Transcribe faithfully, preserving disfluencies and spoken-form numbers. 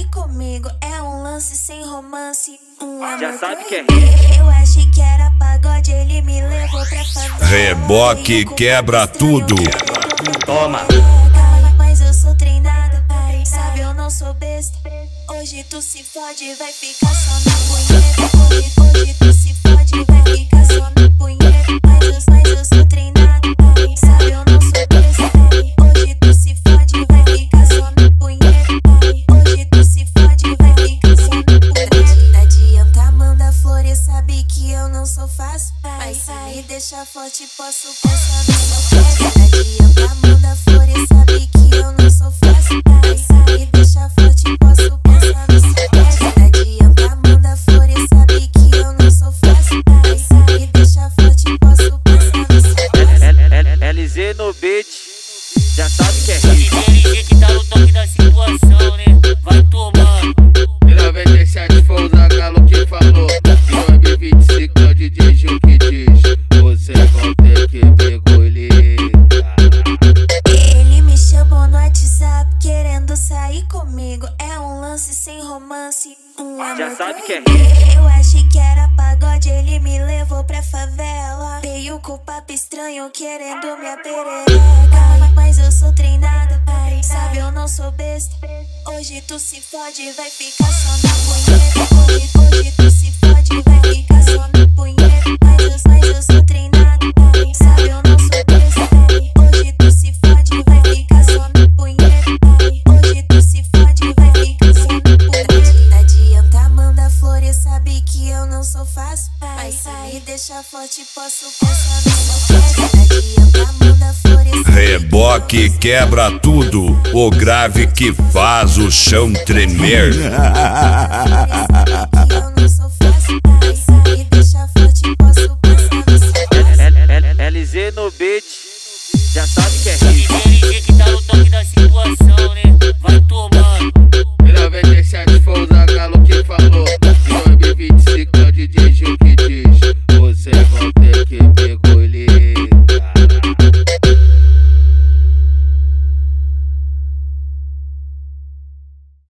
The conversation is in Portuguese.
sair comigo é um lance sem romance. Um amor Já sabe que é eu achei que era pagode, ele me levou pra favela. Reboque quebra tudo. Toma. Mas eu sou treinada, pai, sabe, eu não sou besta. Hoje tu se fode, vai ficar só na punheta. Hoje, hoje tu se fode, vai ficar só na punheta. Mas eu, mas eu sou treinada, pai, sabe, eu não sou besta. Hoje tu se fode, vai ficar só na punheta. Hoje tu se fode, vai ficar só na punheta. Não adianta mandar flores, sabe que eu não sou fácil. Mas se me deixar forte, posso passar no seu pé. Não adianta mandar flores, sabe que eu não sou fácil. Mas se me deixar forte, posso passar no seu pé. Não adianta mandar flores, sabe que eu não sou fácil. Mas se me deixar forte, posso passar no seu pé. L Z no beat, já sabe que é hit. D J L G que tá no toque da situação, né? Vai tomando. Em noventa e sete foi o Zagalo que falou. Em dois mil e vinte e cinco é o D J Gil que diz: vocês vão ter que mergulhar. Ele me chamou no WhatsApp querendo sair comigo. É um lance sem romance. Um amor Já sabe que é proibido. Eu achei que era pagode, ele me levou pra favela. Veio com papo estranho querendo minha perereca. Mas eu sou treinada, pai, sabe, eu não sou besta. Hoje tu se fode, vai ficar só na punheta. Hoje, hoje tu se fode, vai ficar só na punheta. Mas eu, mas eu sou treinada, pai, sabe, eu não sou besta. Hoje tu se fode, vai ficar só na punheta. Hoje tu se fode, vai ficar só na punheta. Não adianta mandar flores, sabe que eu não sou fácil. Mas se me deixar forte, posso passar no seu pé. Não adianta mandar flores. Reboque quebra tudo. O grave que faz o chão tremer. Eu